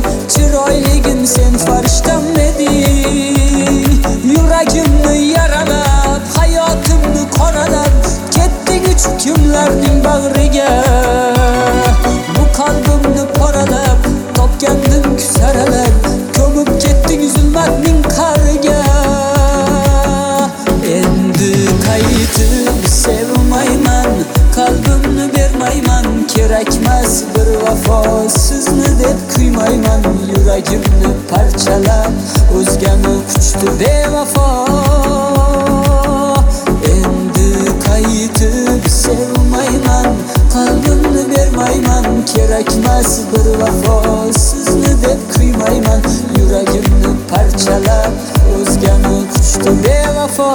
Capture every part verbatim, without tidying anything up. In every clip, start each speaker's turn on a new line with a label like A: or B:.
A: chiroyligin sen farishtam eding. Yuragimni yaralab, hayotimni qoralab ketding uch kimlarning bag'riga. Bu qalbimni poralab, topgandim kusaralab, ko'mib ketding zulmatning qariga. Endi qaytib sevmayman, qalbimni bermayman, kerakmas bir vafo sizni deb kuymayman. Yuragimni parchalab o'zgani quchdi bevafo. Endi qaytib sevmayman, qalbimni bermayman, kerakmas bir vafo sizni deb kuymayman. Yuragimni parchalab o'zgani quchdi bevafo.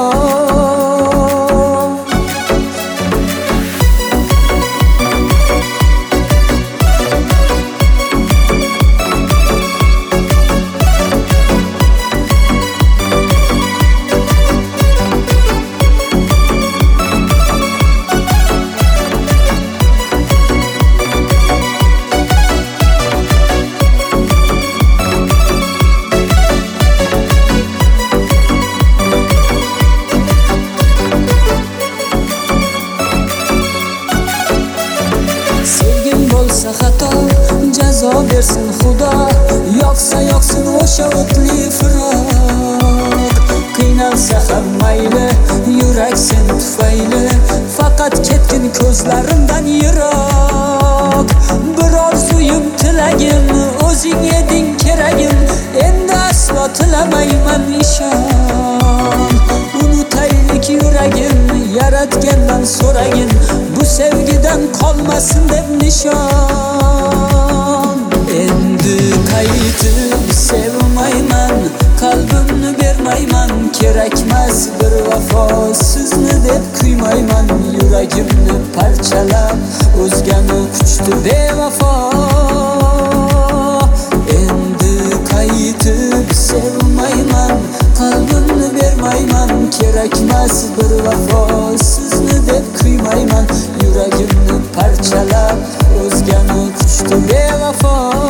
A: Bo'lsa xato, jazo bersin Xudo, yoqsa yoqsin o'sha o'tli firoq. Qiynalsa ham mayli, yurak sen tufayli, faqat ketgin ko'zlarimdan yiroq. Bir orzuyim, tilagim, o'zing eding keragim, endi aslo tilamayman ishon. Unutaylik yuragim, yaratgandan so'ragin, bu sevgidan qolmasin deb nishon. Endi qaytib sevmayman, qalbimni bermayman, kerakmas bir vafo sizni deb kuymayman. Yuragimni parchalab o'zgani quchdi bevafo. Endi qaytib sevmayman, qalbimni bermayman, kerakmas bir vafo sizni deb kuymayman. Yuragimni parchalab o'zgani quchdi bevafo.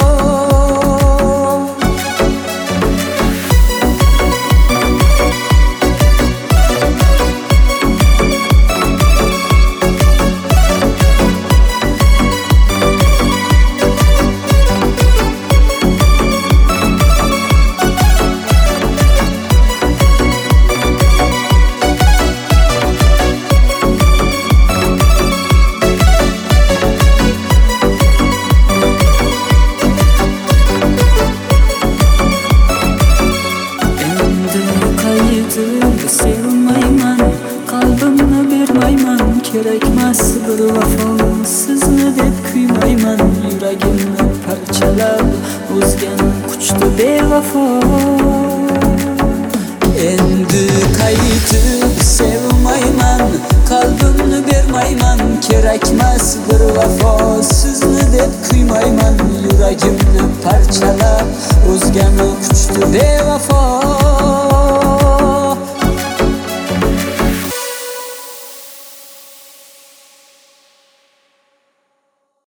A: Sevmayman, qalbimni bermayman, kerakmas bir vafo sizni deb kuymayman. Yuragimni parchalab o'zgani quchdi bevafo. Endi qaytib sevmayman, qalbimni bermayman, kerakmas bir vafo sizni deb kuymayman. Yuragimni parchalab o'zgani quchdi bevafo.